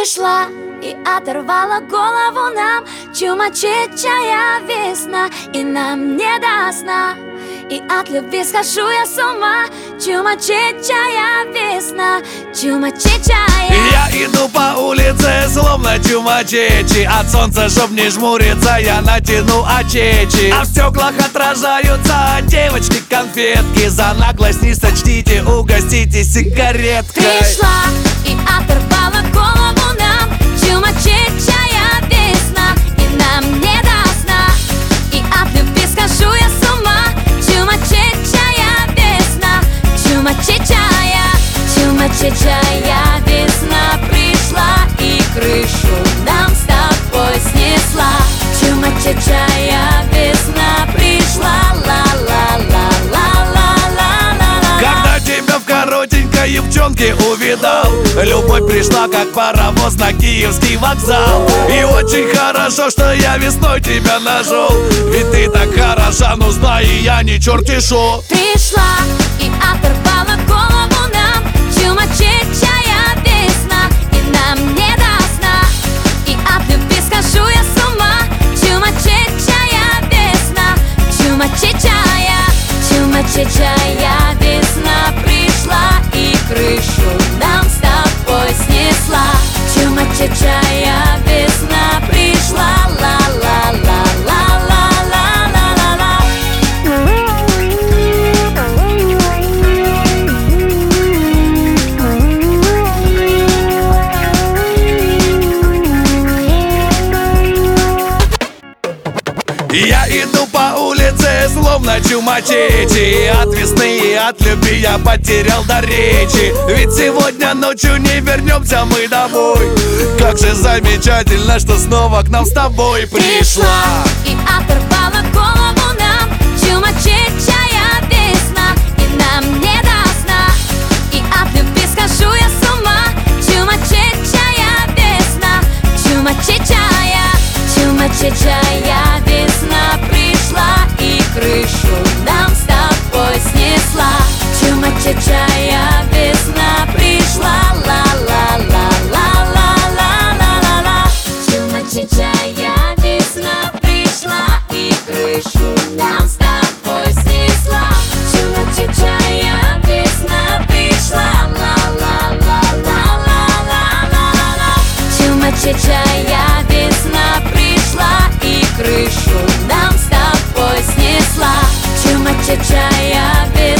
пришла и оторвала голову нам. Чумачечая весна, и нам не до сна, и от любви схожу я с ума. Чумачечая весна, чумачечая. Я иду по улице, словно чумачечи. От солнца, чтоб не жмуриться, я натяну очечи. А в стеклах отражаются девочки-конфетки. За наглость не сочтите, угоститесь сигареткой. Пришла и оторвала голову нам. Чумачечая весна, и нам не до сна, и от любви схожу я с ума. Чумачечая весна, чумачечая. Чумачечая весна пришла и крышу нам с тобой снесла. Чумачечая весна пришла, ла-ла-ла-ла-ла-ла-ла. Когда тебя в коротенькой юбчонке увидал, любовь пришла, как паровоз на Киевский вокзал. И очень хорошо, что я весной тебя нашел, ведь ты так хороша, ну знай, я не черти шо. Пришла и оторвала голову нам. Чумачечая весна, и нам не до сна, и от любви схожу я с ума. Чумачечая весна, чумачечая. Чумачечая весна пришла и крышу нам с тобой снесла. Чумачечая весна пришла, ла-ла-ла-ла-ла-ла-ла-ла. Я иду по улице, словно чумачечи. И от весны, и от любви я потерял до речи. Ведь сегодня ночью не вернемся мы домой. Как же замечательно, что снова к нам с тобой пришла. И оторвала голову нам. Чумачечая весна, и нам не до сна, и от любви схожу я с ума. Чумачечая весна, чумачечая. Чумачечая весна пришла и крышу нам с тобой снесла. Чумачечая весна пришла, ла-ла-ла-ла-ла-ла-ла-ла. Чумачечая весна пришла и крышу нам с тобой снесла. Чумачечая весна пришла, ла-ла-ла-ла-ла-ла-ла-ла. Чумачечая весна пришла и крышу нам с тобой снесла. Чумачечая весна.